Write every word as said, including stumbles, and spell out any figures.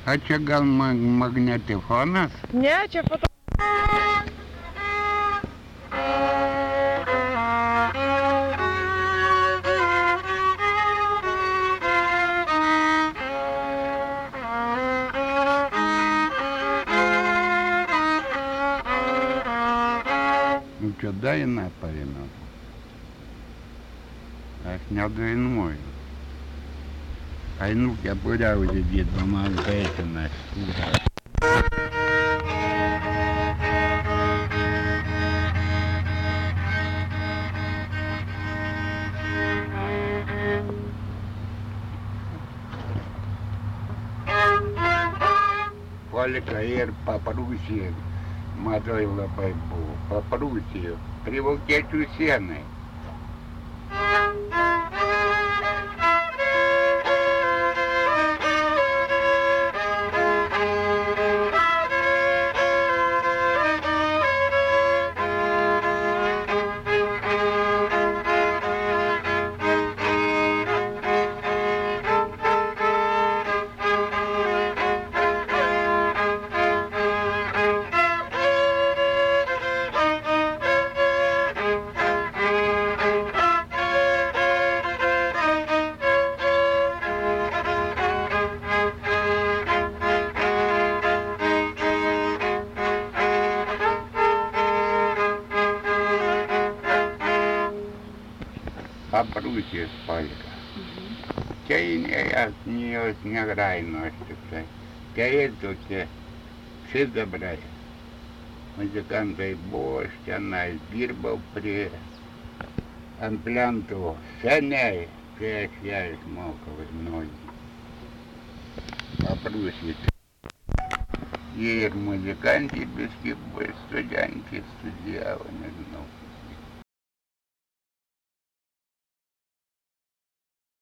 A čia gal mag magnetifonas? Ne, čia foto. Nu čia daina paėmė. Aš nedainuoju. Einu kepuriauti dirba, man kaitina. Polika ir Paprūsija, madoj labai buvo. Paprūsija, prie vokiečių sienai. Paprūsijos polika. Čia jos negraino aš tikrai. Čia ir tokie sidabrai. Muzikantai buvo, aš tenai dirbau prie ampliantų seniai, kai aš ją išmokau ir nuodį. Paprūsijos. Jie ir muzikantė biskį buvo, ir studentė studijavo, nežinau.